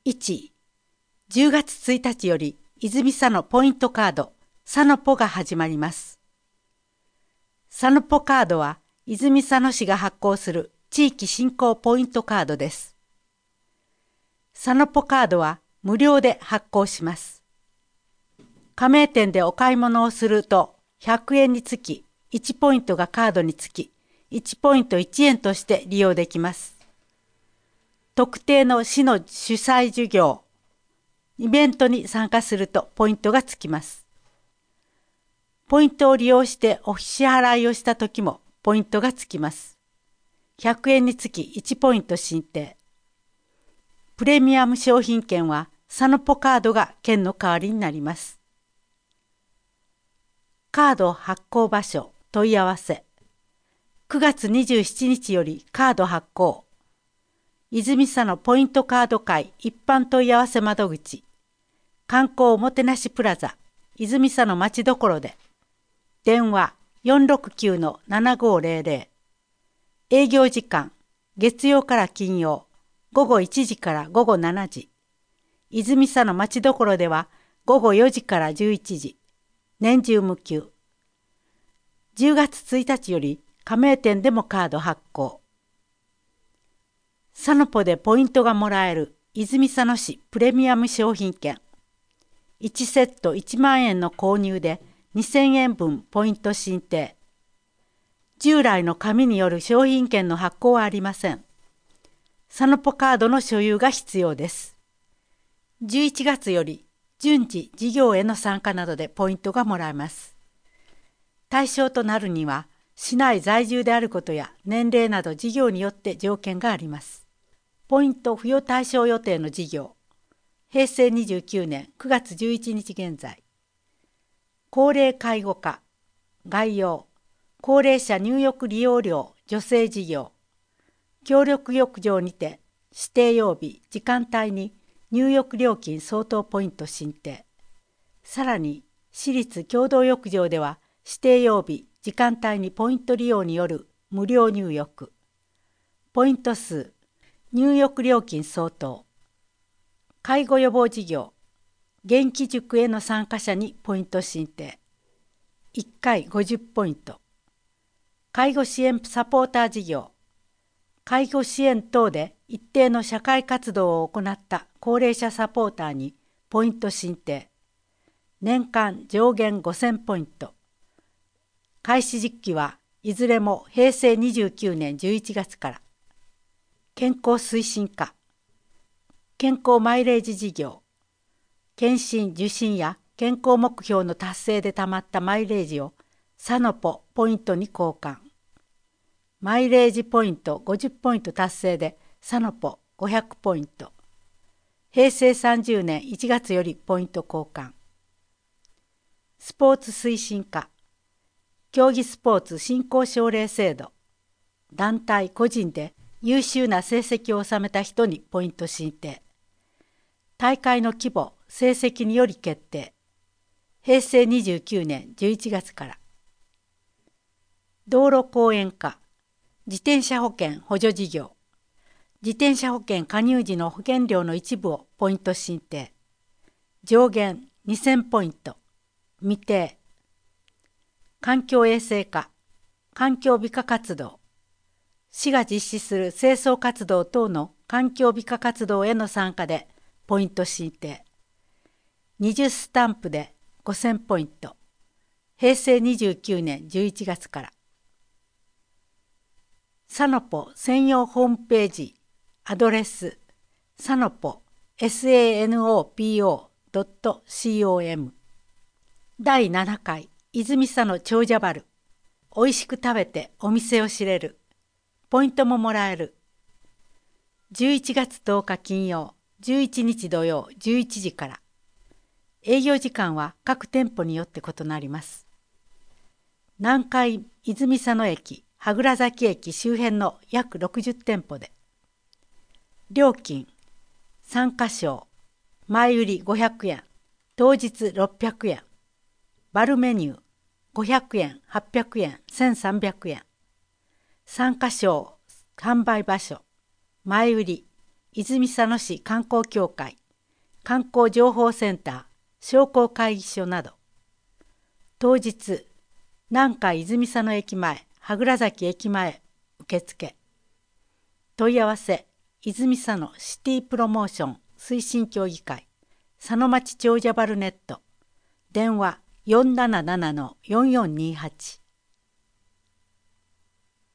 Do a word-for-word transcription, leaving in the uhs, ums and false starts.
いち、じゅうがつついたちより泉佐野ポイントカードサノポが始まります。サノポカードは泉佐野市が発行する地域振興ポイントカードです。サノポカードは無料で発行します。加盟店でお買い物をするとひゃくえんにつきいちポイントがカードにつきいちポイントいちえんとして利用できます。特定の市の主催事業、イベントに参加するとポイントがつきます。ポイントを利用してお支払いをした時もポイントがつきます。ひゃくえんにつきいちポイント申請。プレミアム商品券はサノポカードが券の代わりになります。カード発行場所問い合わせ。くがつにじゅうしちにちよりカード発行。泉佐野ポイントカード会一般問い合わせ窓口。観光おもてなしプラザ泉佐野まちどころで。電話 よんろくきゅうのななごーぜろぜろ。営業時間月曜から金曜ごごいちじからごごしちじ。泉佐野まちどころではごごよじからじゅういちじ。年中無休。じゅうがつついたちより加盟店でもカード発行。サノポでポイントがもらえる泉佐野市プレミアム商品券。いちセットいちまんえんの購入でにせんえんぶんポイント申請。従来の紙による商品券の発行はありません。サノポカードの所有が必要です。じゅういちがつより順次事業への参加などでポイントがもらえます。対象となるには市内在住であることや年齢など事業によって条件があります。ポイント付与対象予定の事業。へいせいにじゅうきゅうねんくがつじゅういちにち現在。高齢介護課。概要。高齢者入浴利用料助成事業。協力浴場にて指定曜日時間帯に入浴料金相当ポイント申請。さらに私立共同浴場では指定曜日時間帯にポイント利用による無料入浴。ポイント数。入浴料金相当。介護予防事業。元気塾への参加者にポイント申請。いっかいごじゅうポイント。介護支援サポーター事業。介護支援等で一定の社会活動を行った高齢者サポーターにポイント申請。年間上限ごせんポイント。開始時期はいずれもへいせいにじゅうきゅうねんじゅういちがつから。健康推進課。健康マイレージ事業。検診・受診や健康目標の達成でたまったマイレージをサノポポイントに交換。マイレージポイントごじゅうポイント達成でサノポごひゃくポイント。へいせいさんじゅうねんいちがつよりポイント交換。スポーツ推進課。競技スポーツ振興奨励制度。団体・個人で優秀な成績を収めた人にポイント申請。大会の規模・成績により決定。へいせいにじゅうきゅうねんじゅういちがつから。道路公園課。自転車保険補助事業。自転車保険加入時の保険料の一部をポイント申請。上限にせんポイント。未定。環境衛生課。環境美化活動。市が実施する清掃活動等の環境美化活動への参加でポイント申請。にじゅうスタンプでごせんポイント。へいせいにじゅうきゅうねんじゅういちがつから。サノポ専用ホームページ。アドレス。サノポ サノポ ドット コム。だいななかい泉佐野長者原。おいしく食べてお店を知れる。ポイントももらえる。じゅういちがつとおか金曜、じゅういちにち土曜じゅういちじから。営業時間は各店舗によって異なります。南海泉佐野駅、羽倉崎駅周辺の約ろくじゅってんぽで。料金、参加賞、前売りごひゃくえん、当日ろっぴゃくえん。バルメニュー、ごひゃくえん、はっぴゃくえん、せんさんびゃくえん。参加賞、販売場所、前売り、 泉佐野市観光協会、観光情報センター、商工会議所など。当日、南海泉佐野駅前、羽倉崎駅前受付。問い合わせ、泉佐野シティプロモーション推進協議会、佐野町長者バルネット。電話よんなななのよんよんにはち。